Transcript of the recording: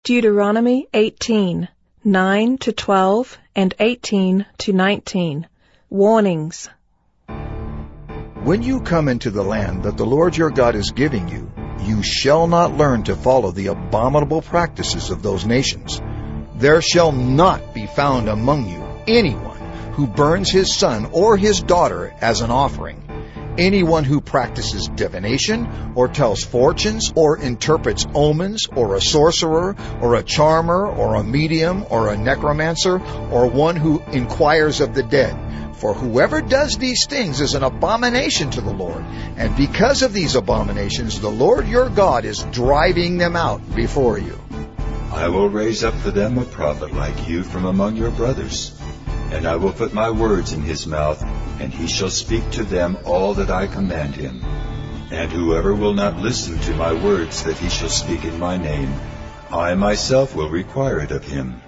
Deuteronomy 18, 9 to 12 and 18 to 19. Warnings. When you come into the land that the Lord your God is giving you, you shall not learn to follow the abominable practices of those nations. There shall not be found among you anyone who burns his son or his daughter as an offering, anyone who practices divination, or tells fortunes, or interprets omens, or a sorcerer, or a charmer, or a medium, or a necromancer, or one who inquires of the dead. For whoever does these things is an abomination to the Lord, and because of these abominations the Lord your God is driving them out before you. I will raise up for them a prophet like you from among your brothers, and I will put my words in his mouth, and he shall speak to them all that I command him. And whoever will not listen to my words that he shall speak in my name, I myself will require it of him.